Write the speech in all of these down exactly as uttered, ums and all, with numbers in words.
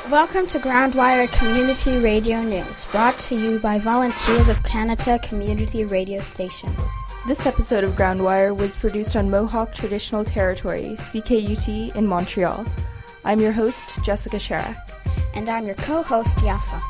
Welcome to Groundwire Community Radio News, brought to you by volunteers of Canada Community Radio Station. This episode of Groundwire was produced on Mohawk Traditional Territory, C K U T, in Montreal. I'm your host, Jessica Sharak. And I'm your co-host, Yafa.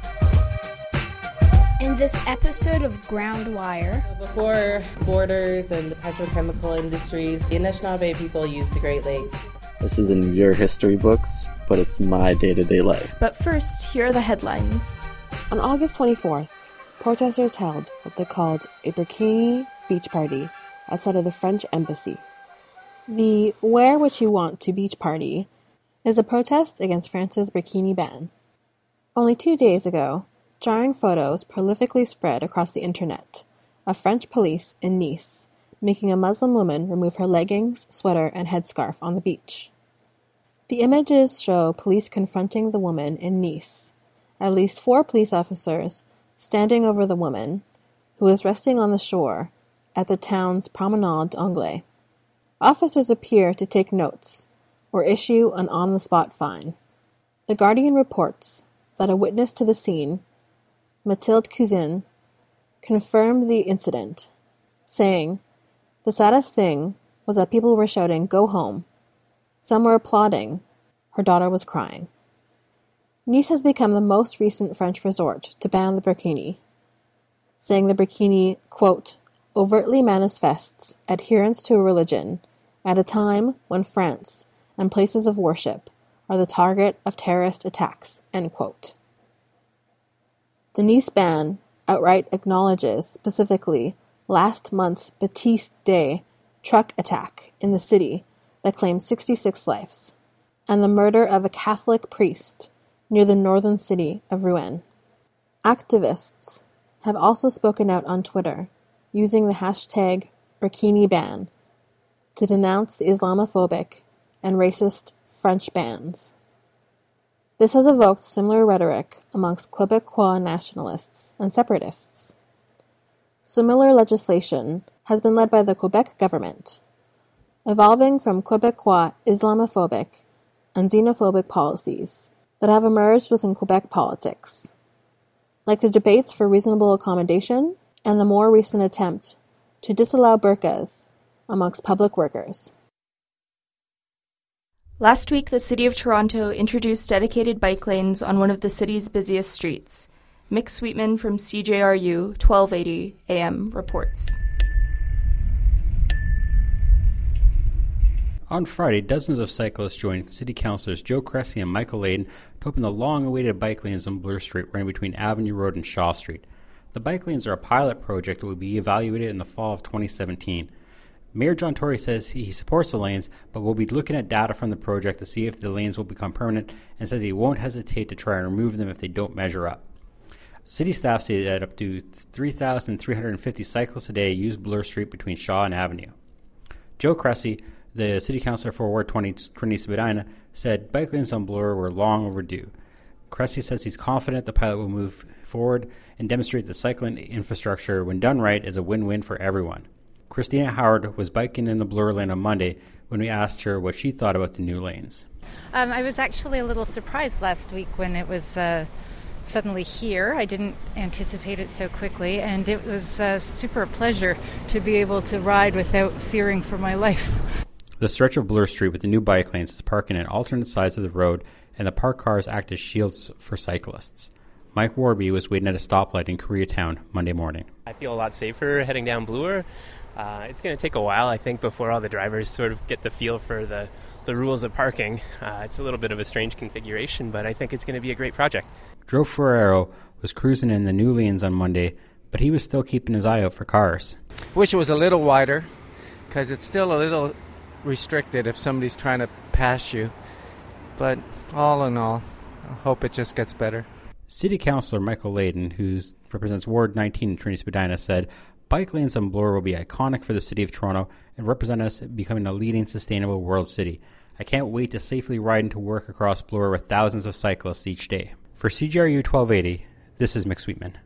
In this episode of Groundwire... Before borders and the petrochemical industries, the Anishinaabe people used the Great Lakes. This isn't your history books, but it's my day-to-day life. But first, here are the headlines. On August twenty-fourth, protesters held what they called a Burkini beach party outside of the French embassy. The Wear What You Want to beach party is a protest against France's burkini ban. Only two days ago, jarring photos prolifically spread across the internet of French police in Nice making a Muslim woman remove her leggings, sweater, and headscarf on the beach. The images show police confronting the woman in Nice, at least four police officers standing over the woman, who is resting on the shore at the town's Promenade Anglais. Officers appear to take notes or issue an on-the-spot fine. The Guardian reports that a witness to the scene, Mathilde Cousin, confirmed the incident, saying, "The saddest thing was that people were shouting, 'Go home.' Some were applauding. Her daughter was crying." Nice has become the most recent French resort to ban the burkini, saying the burkini, quote, overtly manifests adherence to a religion at a time when France and places of worship are the target of terrorist attacks, end quote. The Nice ban outright acknowledges specifically last month's Baptiste Day truck attack in the city that claimed sixty-six lives, and the murder of a Catholic priest near the northern city of Rouen. Activists have also spoken out on Twitter using the hashtag BurkiniBan to denounce the Islamophobic and racist French bans. This has evoked similar rhetoric amongst Quebecois nationalists and separatists. Similar legislation has been led by the Quebec government, evolving from Quebecois Islamophobic and xenophobic policies that have emerged within Quebec politics, like the debates for reasonable accommodation and the more recent attempt to disallow burqas amongst public workers. Last week, the City of Toronto introduced dedicated bike lanes on one of the city's busiest streets. Mick Sweetman from C J R U twelve eighty A M reports. On Friday, dozens of cyclists joined City Councillors Joe Cressy and Michael Layden to open the long-awaited bike lanes on Bloor Street running between Avenue Road and Shaw Street. The bike lanes are a pilot project that will be evaluated in the fall of twenty seventeen. Mayor John Tory says he supports the lanes, but will be looking at data from the project to see if the lanes will become permanent, and says he won't hesitate to try and remove them if they don't measure up. City staff say that up to three thousand three hundred fifty cyclists a day use Bloor Street between Shaw and Avenue. Joe Cressy, the city councillor for Ward twenty, Trinity Spadina, said bike lanes on Bloor were long overdue. Cressy says he's confident the pilot will move forward and demonstrate the cycling infrastructure, when done right, is a win-win for everyone. Christina Howard was biking in the Bloor lane on Monday when we asked her what she thought about the new lanes. Um, I was actually a little surprised last week when it was uh, suddenly here. I didn't anticipate it so quickly, and it was uh, super a pleasure to be able to ride without fearing for my life. The stretch of Bloor Street with the new bike lanes is parking on alternate sides of the road, and the parked cars act as shields for cyclists. Mike Warby was waiting at a stoplight in Koreatown Monday morning. I feel a lot safer heading down Bloor. Uh, it's going to take a while, I think, before all the drivers sort of get the feel for the, the rules of parking. Uh, it's a little bit of a strange configuration, but I think it's going to be a great project. Joe Ferrero was cruising in the new lanes on Monday, but he was still keeping his eye out for cars. Wish it was a little wider, because it's still a little restricted if somebody's trying to pass you. But all in all, I hope it just gets better. City Councillor Michael Layden, who represents Ward nineteen in Trinity Spadina, said bike lanes on Bloor will be iconic for the City of Toronto and represent us becoming a leading sustainable world city. I can't wait to safely ride into work across Bloor with thousands of cyclists each day. For C J R U twelve eighty, this is Mick Sweetman.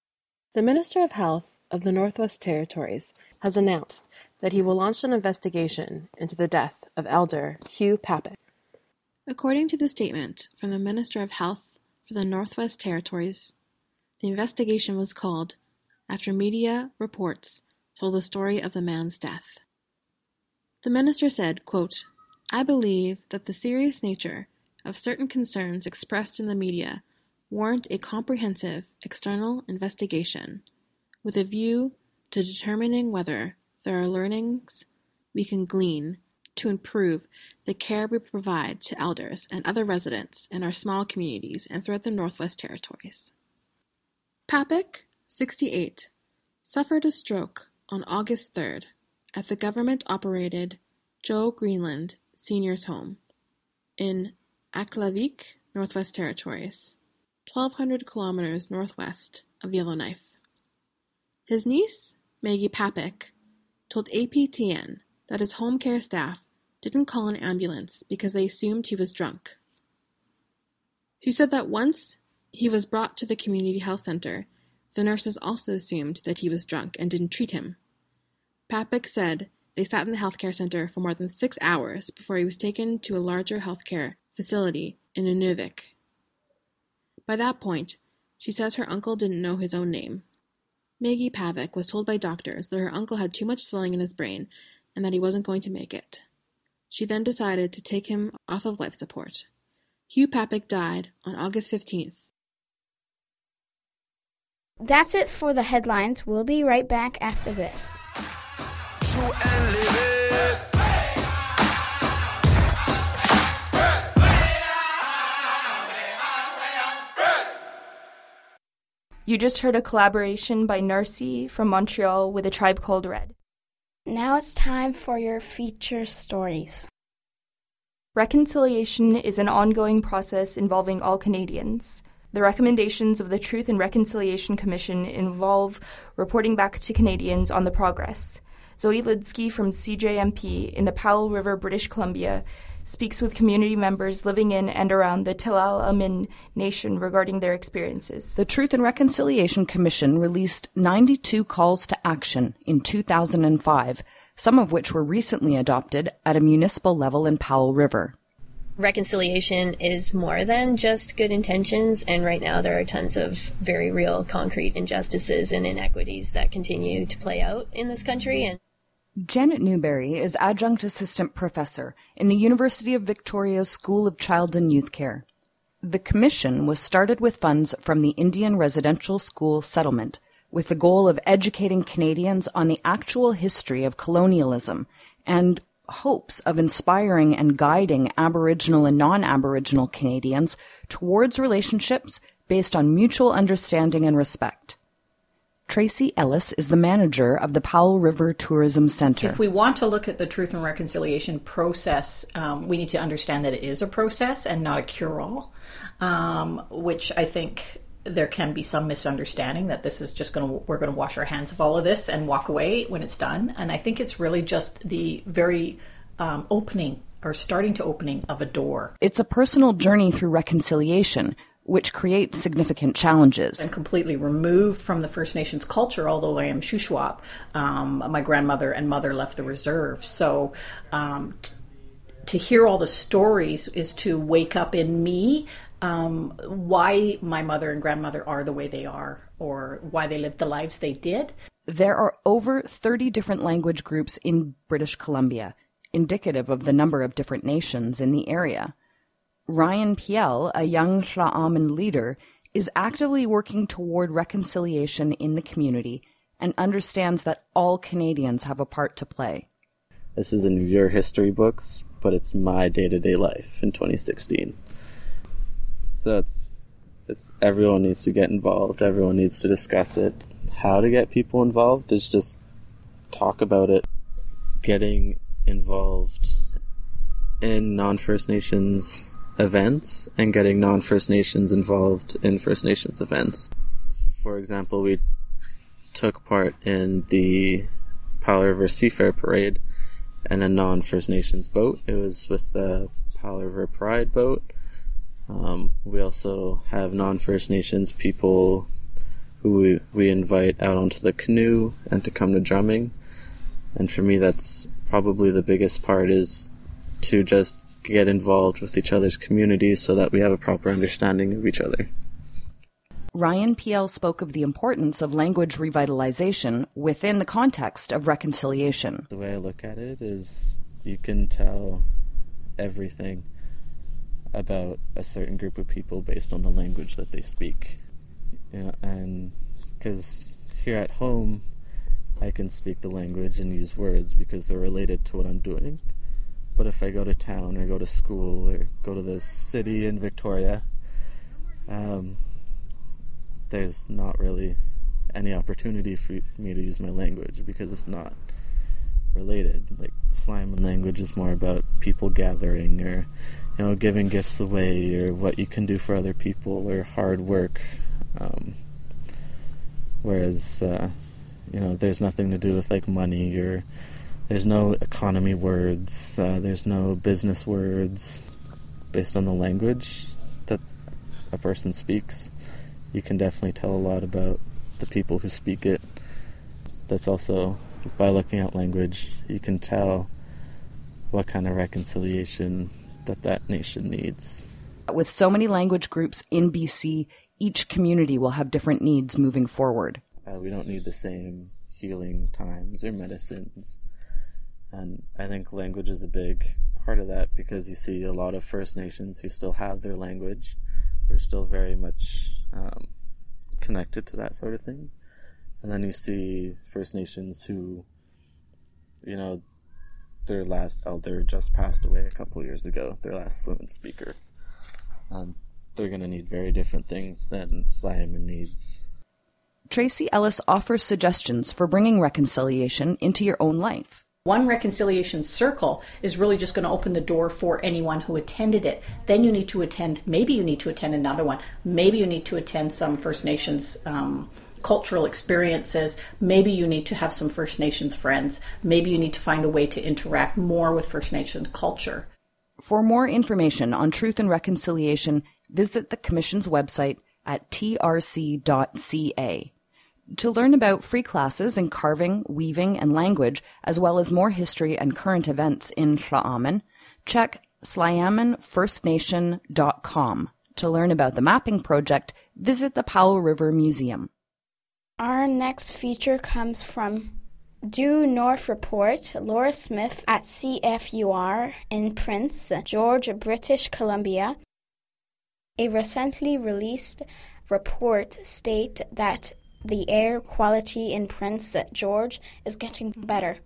The Minister of Health of the Northwest Territories has announced that he will launch an investigation into the death of Elder Hugh Pappin. According to the statement from the Minister of Health for the Northwest Territories, the investigation was called after media reports told the story of the man's death. The minister said, quote, "I believe that the serious nature of certain concerns expressed in the media warrant a comprehensive external investigation with a view to determining whether there are learnings we can glean to improve the care we provide to elders and other residents in our small communities and throughout the Northwest Territories." Papik, sixty-eight, suffered a stroke on August third at the government-operated Joe Greenland Seniors Home in Aklavik, Northwest Territories, twelve hundred kilometers northwest of Yellowknife. His niece, Maggie Papik, told A P T N that his home care staff didn't call an ambulance because they assumed he was drunk. She said that once he was brought to the community health center, the nurses also assumed that he was drunk and didn't treat him. Papik said they sat in the healthcare center for more than six hours before he was taken to a larger healthcare facility in Nunavik. By that point, she says her uncle didn't know his own name. Maggie Papik was told by doctors that her uncle had too much swelling in his brain and that he wasn't going to make it. She then decided to take him off of life support. Hugh Papik died on August fifteenth. That's it for the headlines. We'll be right back after this. You just heard a collaboration by Narcy from Montreal with A Tribe Called Red. Now it's time for your feature stories. Reconciliation is an ongoing process involving all Canadians. The recommendations of the Truth and Reconciliation Commission involve reporting back to Canadians on the progress. Zoe Lidsky from C J M P in the Powell River, British Columbia, speaks with community members living in and around the Tilal Amin Nation regarding their experiences. The Truth and Reconciliation Commission released ninety-two calls to action in two thousand five, some of which were recently adopted at a municipal level in Powell River. Reconciliation is more than just good intentions, and right now there are tons of very real concrete injustices and inequities that continue to play out in this country. And Janet Newberry is adjunct assistant professor in the University of Victoria's School of Child and Youth Care. The commission was started with funds from the Indian Residential School Settlement, with the goal of educating Canadians on the actual history of colonialism and hopes of inspiring and guiding Aboriginal and non-Aboriginal Canadians towards relationships based on mutual understanding and respect. Tracy Ellis is the manager of the Powell River Tourism Centre. If we want to look at the Truth and Reconciliation process, um, we need to understand that it is a process and not a cure-all, um, which I think there can be some misunderstanding that this is just going to, we're going to wash our hands of all of this and walk away when it's done. And I think it's really just the very um, opening or starting to opening of a door. It's a personal journey through reconciliation, which creates significant challenges. I'm completely removed from the First Nations culture, although I am Shuswap. Um, my grandmother and mother left the reserve. So um, t- to hear all the stories is to wake up in me um, why my mother and grandmother are the way they are, or why they lived the lives they did. There are over thirty different language groups in British Columbia, indicative of the number of different nations in the area. Ryan Piel, a young Tla'amin leader, is actively working toward reconciliation in the community and understands that all Canadians have a part to play. This is in your history books, but it's my day-to-day life in twenty sixteen. So it's, it's everyone needs to get involved. Everyone needs to discuss it. How to get people involved is just talk about it. Getting involved in non-First Nations events and getting non-First Nations involved in First Nations events. For example, we took part in the Powell River Seafair Parade and a non-First Nations boat. It was with the Powell River Pride boat. Um, we also have non-First Nations people who we, we invite out onto the canoe and to come to drumming. And for me, that's probably the biggest part, is to just get involved with each other's communities so that we have a proper understanding of each other. Ryan P L spoke of the importance of language revitalization within the context of reconciliation. The way I look at it is you can tell everything about a certain group of people based on the language that they speak. You know, and because here at home, I can speak the language and use words because they're related to what I'm doing. But if I go to town or go to school or go to the city in Victoria, um, there's not really any opportunity for me to use my language because it's not related. Like, Sliammon language is more about people gathering or, you know, giving gifts away or what you can do for other people or hard work. Um, whereas, uh, you know, there's nothing to do with, like, money or there's no economy words, uh, there's no business words. Based on the language that a person speaks, you can definitely tell a lot about the people who speak it. That's also, by looking at language, you can tell what kind of reconciliation that that nation needs. With so many language groups in B C, each community will have different needs moving forward. Uh, we don't need the same healing times or medicines. And I think language is a big part of that because you see a lot of First Nations who still have their language. We're still very much um, connected to that sort of thing. And then you see First Nations who, you know, their last elder just passed away a couple years ago, their last fluent speaker. Um, they're going to need very different things than Sliammon needs. Tracy Ellis offers suggestions for bringing reconciliation into your own life. One reconciliation circle is really just going to open the door for anyone who attended it. Then you need to attend, maybe you need to attend another one. Maybe you need to attend some First Nations um, cultural experiences. Maybe you need to have some First Nations friends. Maybe you need to find a way to interact more with First Nations culture. For more information on truth and reconciliation, visit the Commission's website at t r c dot c a. To learn about free classes in carving, weaving, and language, as well as more history and current events in Sliammon, check sliammon first nation dot com. To learn about the mapping project, visit the Powell River Museum. Our next feature comes from Due North Report, Laura Smith at C F U R in Prince George, British Columbia. A recently released report states that the air quality in Prince George is getting better.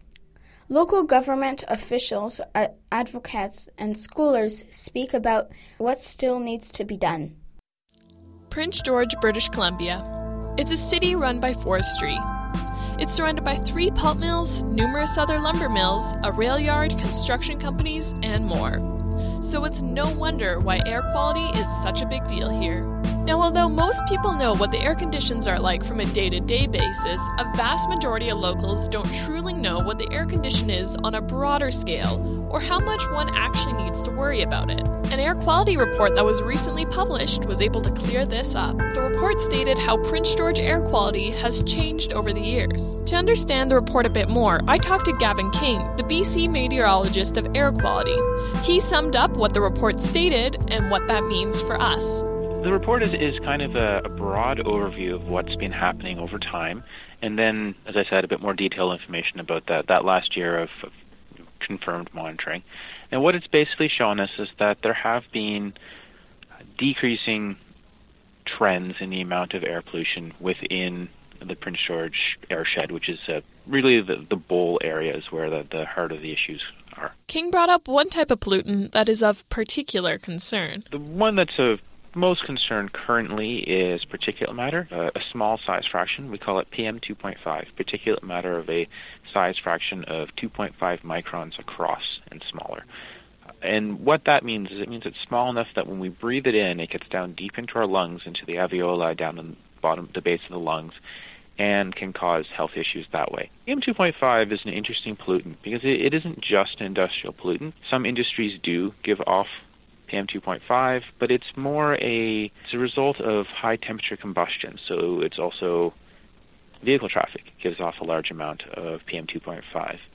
Local government officials, advocates, and scholars speak about what still needs to be done. Prince George, British Columbia. It's a city run by forestry. It's surrounded by three pulp mills, numerous other lumber mills, a rail yard, construction companies, and more. So it's no wonder why air quality is such a big deal here. Now, although most people know what the air conditions are like from a day-to-day basis, a vast majority of locals don't truly know what the air condition is on a broader scale, or how much one actually needs to worry about it. An air quality report that was recently published was able to clear this up. The report stated how Prince George air quality has changed over the years. To understand the report a bit more, I talked to Gavin King, the B C meteorologist of air quality. He summed up what the report stated and what that means for us. The report is, is kind of a, a broad overview of what's been happening over time, and then, as I said, a bit more detailed information about that, that last year of, of confirmed monitoring. And what it's basically shown us is that there have been decreasing trends in the amount of air pollution within the Prince George airshed, which is uh, really the, the bowl areas where the, the heart of the issues are. King brought up one type of pollutant that is of particular concern. The one that's of most concern currently is particulate matter, uh, a small size fraction. We call it P M two point five, particulate matter of a size fraction of two point five microns across and smaller. And what that means is it means it's small enough that when we breathe it in, it gets down deep into our lungs, into the alveoli, down the bottom, the base of the lungs, and can cause health issues that way. P M two point five is an interesting pollutant because it, it isn't just an industrial pollutant. Some industries do give off P M two point five, but it's more a it's a result of high temperature combustion. So it's also vehicle traffic gives off a large amount of P M two point five.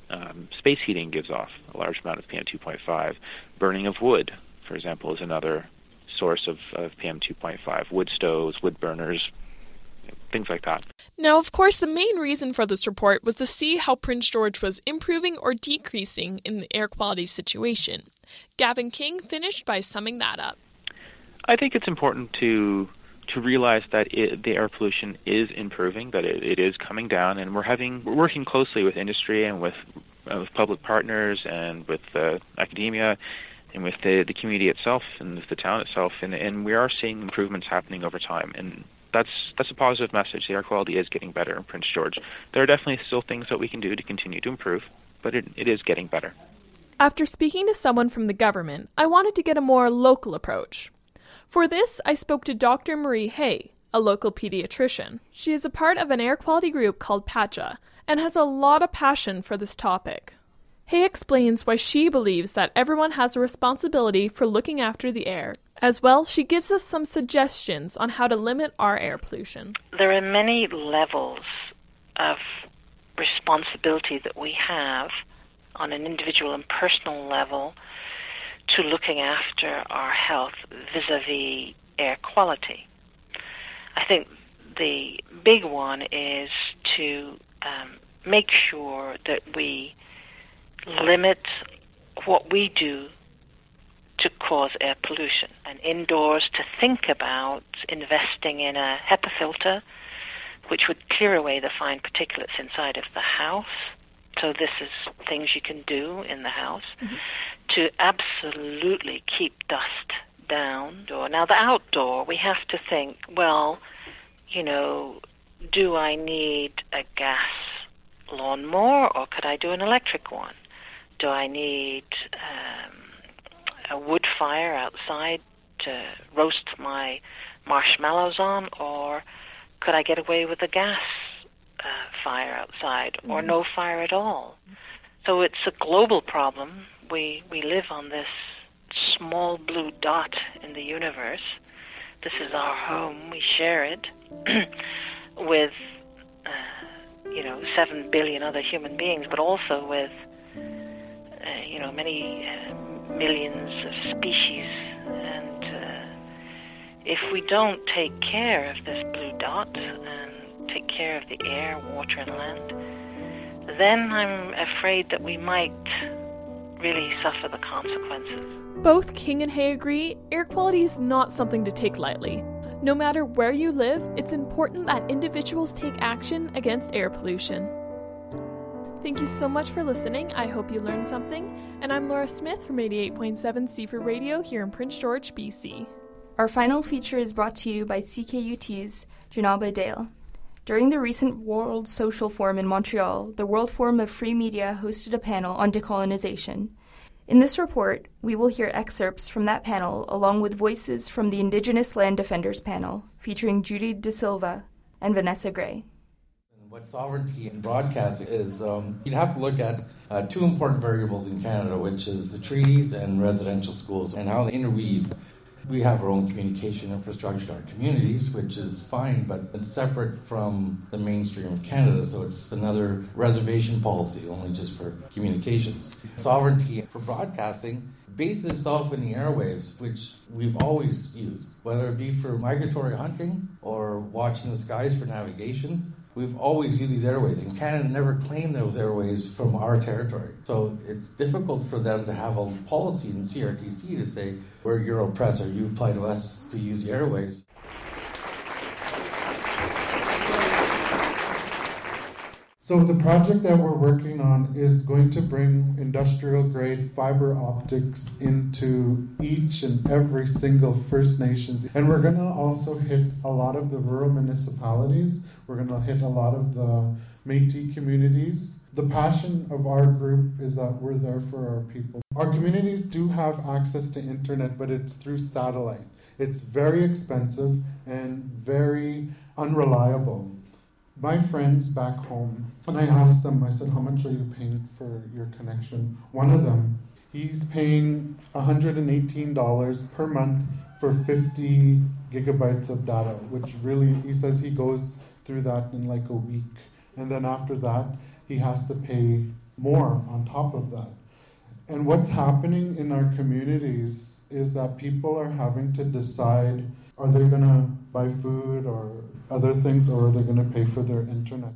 Um, space heating gives off a large amount of P M two point five. Burning of wood, for example, is another source of, of P M two point five. Wood stoves, wood burners, things like that. Now, of course, the main reason for this report was to see how Prince George was improving or decreasing in the air quality situation. Gavin King finished by summing that up. I think it's important to to realize that it, the air pollution is improving, that it, it is coming down, and we're having we're working closely with industry and with, uh, with public partners and with uh, academia and with the, the community itself and with the town itself, and, and we are seeing improvements happening over time, and that's that's a positive message. The air quality is getting better in Prince George. There are definitely still things that we can do to continue to improve, but it, it is getting better. After speaking to someone from the government, I wanted to get a more local approach. For this, I spoke to Doctor Marie Hay, a local pediatrician. She is a part of an air quality group called PACHA and has a lot of passion for this topic. Hay explains why she believes that everyone has a responsibility for looking after the air. As well, she gives us some suggestions on how to limit our air pollution. There are many levels of responsibility that we have on an individual and personal level to looking after our health vis-a-vis air quality. I think the big one is to um, make sure that we limit what we do to cause air pollution, and indoors to think about investing in a HEPA filter which would clear away the fine particulates inside of the house. So this is things you can do in the house mm-hmm. to absolutely keep dust down. Now, the outdoor, we have to think, well, you know, do I need a gas lawnmower or could I do an electric one? Do I need um, a wood fire outside to roast my marshmallows on, or could I get away with a gas Uh, fire outside, or no fire at all? So it's a global problem. We we live on this small blue dot in the universe. This is our home. We share it with uh, you know seven billion other human beings, but also with uh, you know many uh, millions of species. And uh, if we don't take care of this blue dot and take care of the air, water, and land, then I'm afraid that we might really suffer the consequences. Both King and Hay agree air quality is not something to take lightly. No matter where you live, it's important that individuals take action against air pollution. Thank you so much for listening. I hope you learned something. And I'm Laura Smith from eighty-eight point seven Seaford Radio here in Prince George, B C. Our final feature is brought to you by C K U T's Janaba Dale. During the recent World Social Forum in Montreal, the World Forum of Free Media hosted a panel on decolonization. In this report, we will hear excerpts from that panel along with voices from the Indigenous Land Defenders panel, featuring Judy De Silva and Vanessa Gray. What sovereignty in broadcasting is, um, you'd have to look at uh, two important variables in Canada, which is the treaties and residential schools and how they interweave. We have our own communication infrastructure in our communities, which is fine, but it's separate from the mainstream of Canada, so it's another reservation policy, only just for communications. Sovereignty for broadcasting bases itself in the airwaves, which we've always used, whether it be for migratory hunting or watching the skies for navigation. We've always used these airways, and Canada never claimed those airways from our territory. So it's difficult for them to have a policy in C R T C to say, we're Euro Press, or you apply to us to use the airways. So the project that we're working on is going to bring industrial-grade fiber optics into each and every single First Nations. And we're going to also hit a lot of the rural municipalities. We're going to hit a lot of the Métis communities. The passion of our group is that we're there for our people. Our communities do have access to internet, but it's through satellite. It's very expensive and very unreliable. My friends back home, and I asked them, I said, how much are you paying for your connection? One of them, he's paying one hundred eighteen dollars per month for fifty gigabytes of data, which really, he says he goes through that in like a week. And then after that, he has to pay more on top of that. And what's happening in our communities is that people are having to decide, are they going to buy food or other things, or are they going to pay for their internet?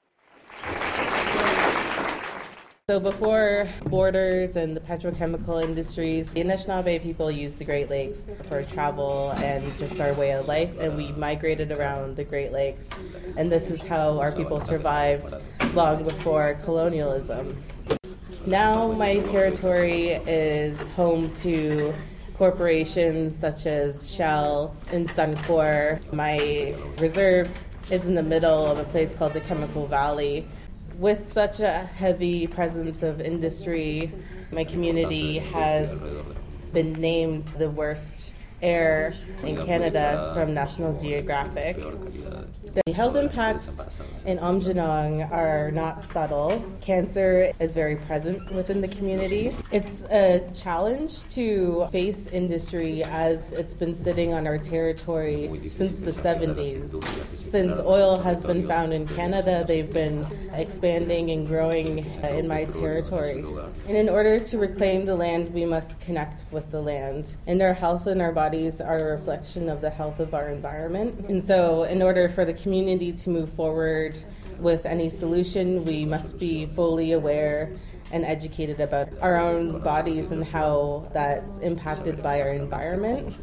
So before borders and the petrochemical industries, the Anishinaabe people used the Great Lakes for travel and just our way of life, and we migrated around the Great Lakes. And this is how our people survived long before colonialism. Now my territory is home to corporations such as Shell and Suncor. My reserve is in the middle of a place called the Chemical Valley. With such a heavy presence of industry, my community has been named the worst air in Canada from National Geographic. The health impacts in Aamjiwnaang are not subtle. Cancer is very present within the community. It's a challenge to face industry as it's been sitting on our territory since the seventies. Since oil has been found in Canada, they've been expanding and growing in my territory. And in order to reclaim the land, we must connect with the land. And our health and our bodies are a reflection of the health of our environment. And so in order for the community to move forward with any solution, we must be fully aware and educated about our own bodies and how that's impacted by our environment.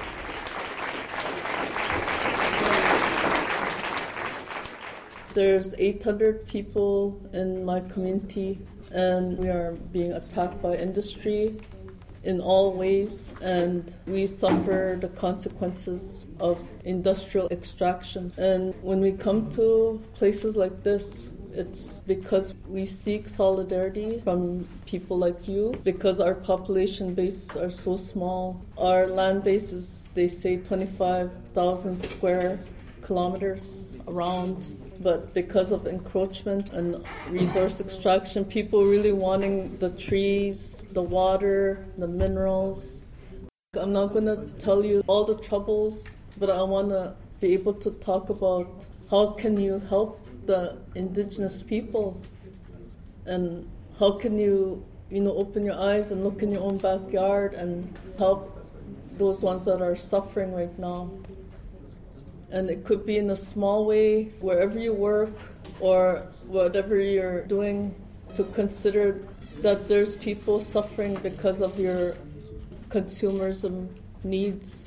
There's eight hundred people in my community, and we are being attacked by industry in all ways, and we suffer the consequences of industrial extraction. And when we come to places like this, it's because we seek solidarity from people like you, because our population bases are so small. Our land bases, they say twenty-five thousand square kilometers around. But because of encroachment and resource extraction, people really wanting the trees, the water, the minerals. I'm not going to tell you all the troubles, but I want to be able to talk about how can you help the indigenous people, and how can you, you know, open your eyes and look in your own backyard and help those ones that are suffering right now. And it could be in a small way, wherever you work or whatever you're doing, to consider that there's people suffering because of your consumerism needs.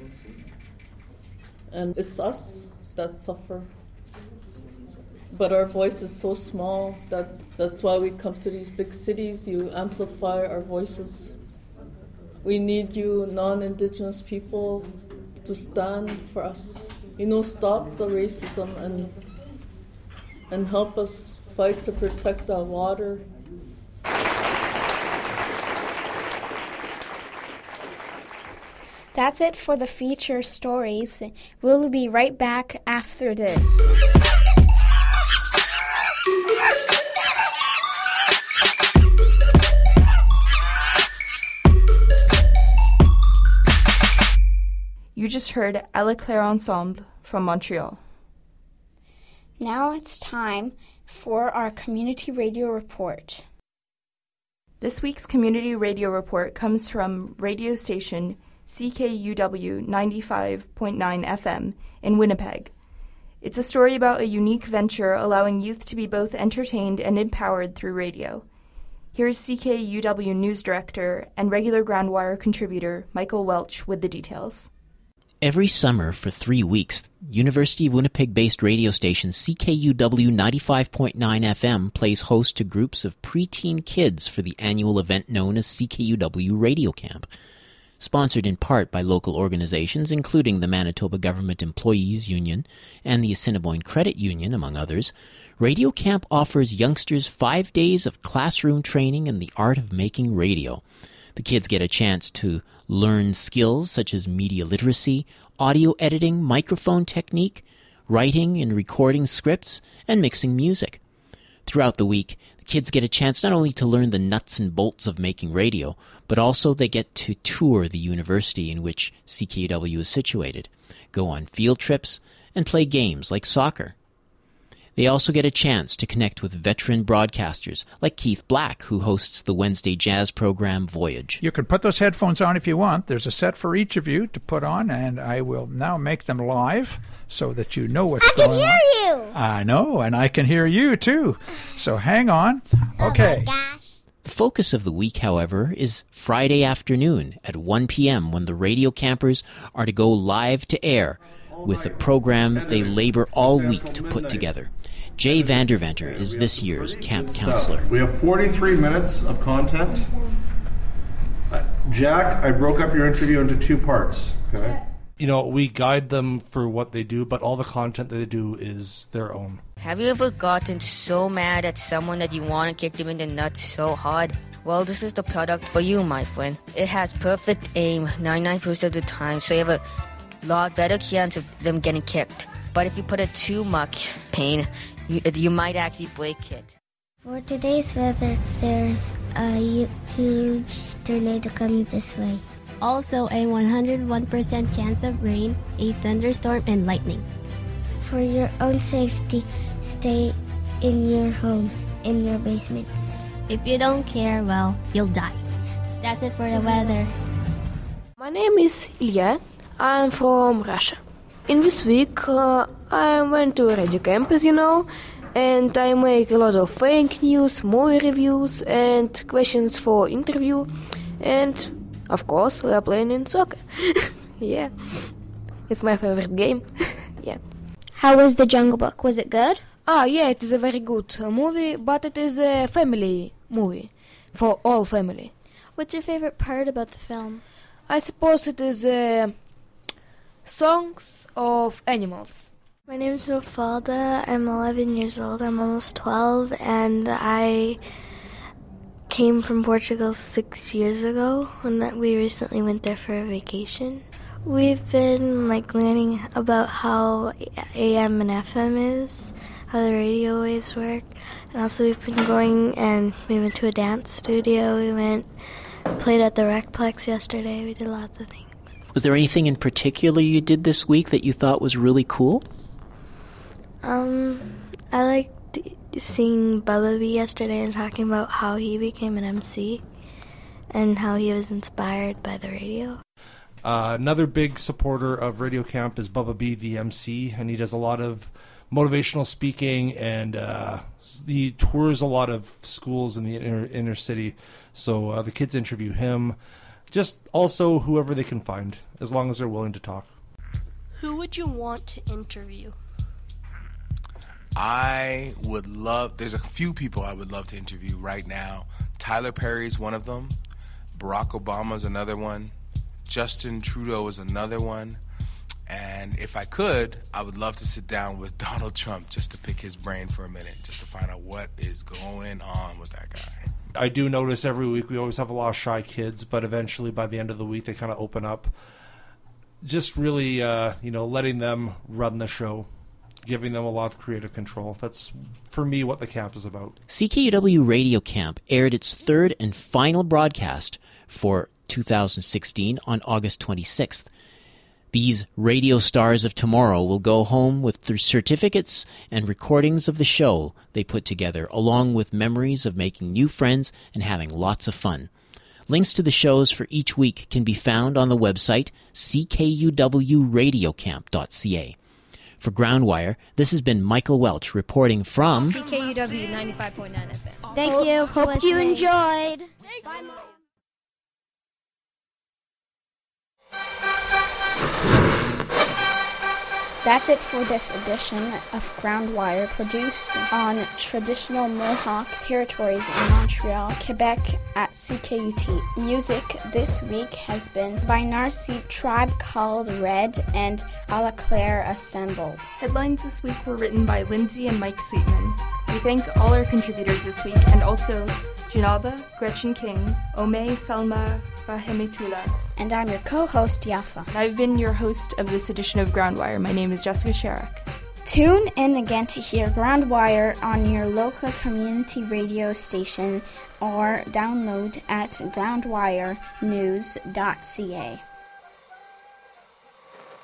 And it's us that suffer. But our voice is so small that that's why we come to these big cities. You amplify our voices. We need you, non-Indigenous people, to stand for us. You know, stop the racism and and help us fight to protect our water. That's it for the feature stories. We'll be right back after this. You just heard A la Claire Ensemble from Montreal. Now it's time for our Community Radio Report. This week's Community Radio Report comes from radio station C K U W ninety-five point nine F M in Winnipeg. It's a story about a unique venture allowing youth to be both entertained and empowered through radio. Here's C K U W News Director and regular Groundwire contributor Michael Welch with the details. Every summer for three weeks, University of Winnipeg-based radio station C K U W ninety-five point nine F M plays host to groups of preteen kids for the annual event known as C K U W Radio Camp. Sponsored in part by local organizations including the Manitoba Government Employees Union and the Assiniboine Credit Union, among others, Radio Camp offers youngsters five days of classroom training in the art of making radio. The kids get a chance to learn skills such as media literacy, audio editing, microphone technique, writing and recording scripts, and mixing music. Throughout the week, the kids get a chance not only to learn the nuts and bolts of making radio, but also they get to tour the university in which C K U W is situated, go on field trips, and play games like soccer. They also get a chance to connect with veteran broadcasters like Keith Black, who hosts the Wednesday jazz program Voyage. You can put those headphones on if you want. There's a set for each of you to put on, and I will now make them live so that you know what's going on. I can hear you! I know, and I can hear you too. So hang on. Okay. Oh my gosh. The focus of the week, however, is Friday afternoon at one p.m. when the radio campers are to go live to air with a program they labor all week to put together. Jay Vanderventer is this year's camp counselor. We have forty-three minutes of content. Uh, Jack, I broke up your interview into two parts. Okay. You know, we guide them for what they do, but all the content that they do is their own. Have you ever gotten so mad at someone that you want to kick them in the nuts so hard? Well, this is the product for you, my friend. It has perfect aim ninety-nine percent of the time, so you have a lot better chance of them getting kicked. But if you put it too much pain, you, you might actually break it. For today's weather, there's a huge tornado coming this way. Also, a one hundred one percent chance of rain, a thunderstorm, and lightning. For your own safety, stay in your homes, in your basements. If you don't care, well, you'll die. That's it for the weather. My name is Ilya. I'm from Russia. In this week, uh, I went to Radio Camp, as you know, and I make a lot of fake news, movie reviews, and questions for interview, and of course, we are playing in soccer. Yeah, it's my favorite game. Yeah. How was The Jungle Book? Was it good? Ah, yeah, it is a very good uh, movie, but it is a family movie for all family. What's your favorite part about the film? I suppose it is uh, songs of animals. My name is Mafalda. I'm eleven years old. I'm almost twelve, and I came from Portugal six years ago when we recently went there for a vacation. We've been like learning about how A M and F M is, how the radio waves work, and also we've been going and we went to a dance studio. We went played at the Recplex yesterday. We did lots of things. Was there anything in particular you did this week that you thought was really cool? Um, I liked seeing Bubba B yesterday and talking about how he became an M C and how he was inspired by the radio. Uh, another big supporter of Radio Camp is Bubba B, the M C, and he does a lot of motivational speaking, and uh, he tours a lot of schools in the inner, inner city. So uh, the kids interview him, just also whoever they can find, as long as they're willing to talk. Who would you want to interview? I would love, there's a few people I would love to interview right now. Tyler Perry is one of them. Barack Obama is another one. Justin Trudeau is another one. And if I could, I would love to sit down with Donald Trump just to pick his brain for a minute, just to find out what is going on with that guy. I do notice every week we always have a lot of shy kids, but eventually by the end of the week they kind of open up. Just really, uh, you know, letting them run the show, giving them a lot of creative control. That's, for me, what the camp is about. C K U W Radio Camp aired its third and final broadcast for two thousand sixteen on August twenty-sixth. These radio stars of tomorrow will go home with their certificates and recordings of the show they put together, along with memories of making new friends and having lots of fun. Links to the shows for each week can be found on the website c k u w radio camp dot c a. For Groundwire, this has been Michael Welch reporting from C K U W ninety-five point nine F M. Thank Hope, you. For hope you enjoyed. Bye, Mom. That's it for this edition of Groundwire, produced on traditional Mohawk territories in Montreal, Quebec at C K U T. Music this week has been by Narcy, Tribe Called Red, and A La Claire Assemble. Headlines this week were written by Lindsay and Mike Sweetman. We thank all our contributors this week, and also Janaba, Gretchen King, Ome Salma Rahemetula. And I'm your co-host, Yafa. And I've been your host of this edition of Groundwire. My name is Jessica Sherrick. Tune in again to hear Groundwire on your local community radio station or download at groundwire news dot c a.